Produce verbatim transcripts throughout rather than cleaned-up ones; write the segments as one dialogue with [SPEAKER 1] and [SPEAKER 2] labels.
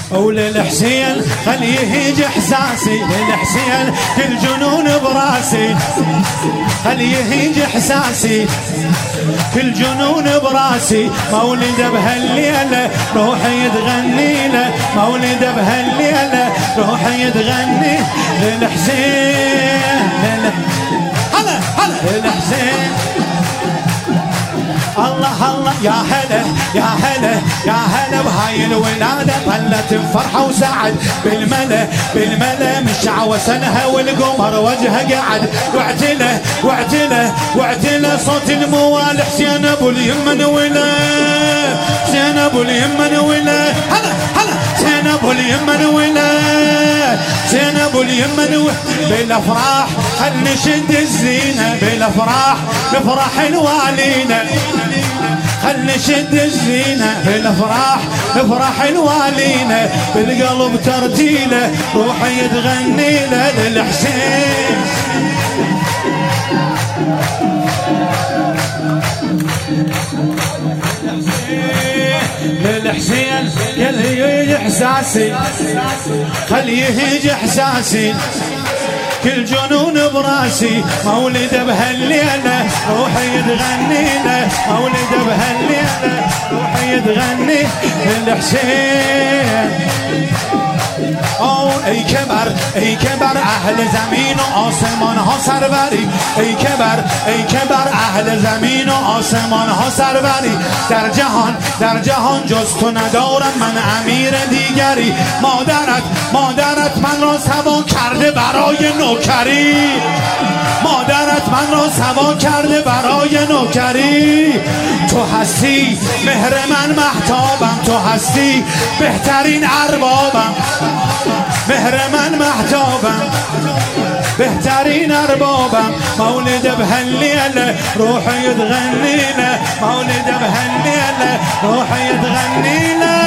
[SPEAKER 1] وللحسين خليه يجي احساسي، للحسين كل جنون براسي، خليه يجي احساسي كل جنون براسي. مولده بهالليله روحي تغني له، مولده بهالليله روحي تغني للحسين. هلا هلا للحسين. الله الله يا هلا يا هلا يا هلا بهاي الولاده، طلت بفرحه وسعد بالملا بالملا، مشع وسنها والقمر وجهه قعد، واعتله واعتله واعتله صوت الموال حسين ابو اليمن ولا حسين ابو اليمن ولا هلا هلا حسين ابو اليمن ولا حسين ابو اليمن. بالافراح خل نشد الزينه، بالافراح نفرح الوالينا، خل نشد الزينه بالافراح نفرح الوالينا، بالقلب ترتيله روحي تغني له للحسين. للحسين خليه يجي احساسي، خليه يجي احساسي كل جنون براسي. مولده بهالليله روحي تغني له، مولده بهالليله روحي تغني للحسين. او ای کبر ای کبر اهل زمین و آسمان ها سربری، ای کبر ای کبر اهل زمین و آسمان ها سربری. در جهان در جهان جز تو ندارم من امیر دیگری، مادرت مادرت من را سوا کرده برای نوکری، مادرت من را سوا کرده برای نوکری. تو هستی مهر من محتابم، تو هستی بهترین اربابم، مهر من محتابم بهترین اربابم. مولده بهالليله روحي تغني له، مولده بهالليله روحي تغني له.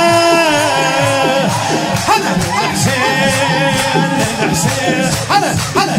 [SPEAKER 1] هلا الحسين الحسين هلا هلا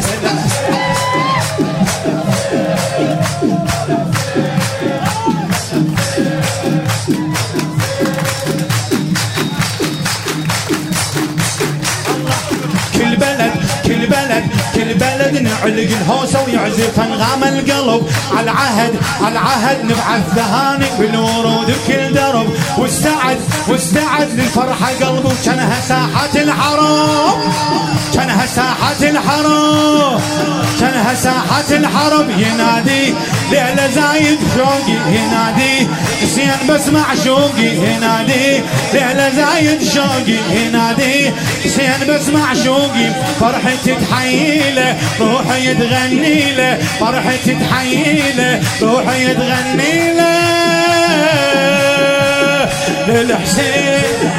[SPEAKER 1] كل بلد كل بلد كل بلد نعلق الهوسه ويعزف انغام القلب. على العهد على العهد نبعث ذهاني بالورود بكل درب، واستعد واستعد للفرحه قلبه. كانها ساحه الحرب كانها ساحه الحرب كانها ساحه الحرب. ينادي ليله زايد شوقي، ينادي حسين بسمع شوقي، ينادي ليله زايد شوقي، ينادي حسين بسمع شوقي. فرحتي تحييله روحي تغني له، فرحتي تحييله روحي تغني له للحسين.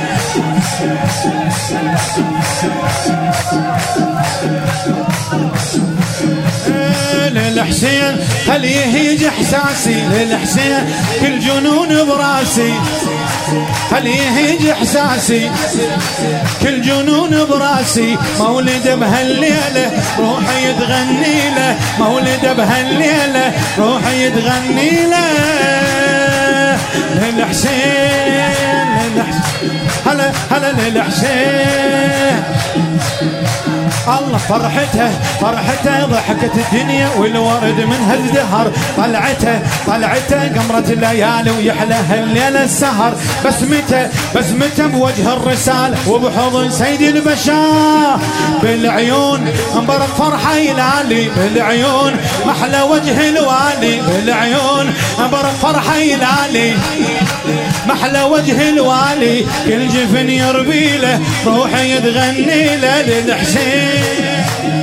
[SPEAKER 1] للحسين خليه يجي احساسي، للحسين كل جنون براسي، خليه يجي احساسي كل جنون براسي. مولده بهالليله روحي تغني له، مولده بهالليله روحي تغني له للحسين للحسين. هلا هلا للحسين. الله فرحته فرحته ضحكت الدنيا والورد منها ازدهر. طلعته طلعته قمرة الليالي ويحلى الليلة السهر. بسمته بسمته بوجه الرسالة وبحضن سيد البشر. بالعيون انبرق فرحة يلالي، بالعيون محلى وجه الوالي، بالعيون انبرق فرحة يلالي محلى وجه الوالي. كل جفن يربي له روحي تغني له للحسين.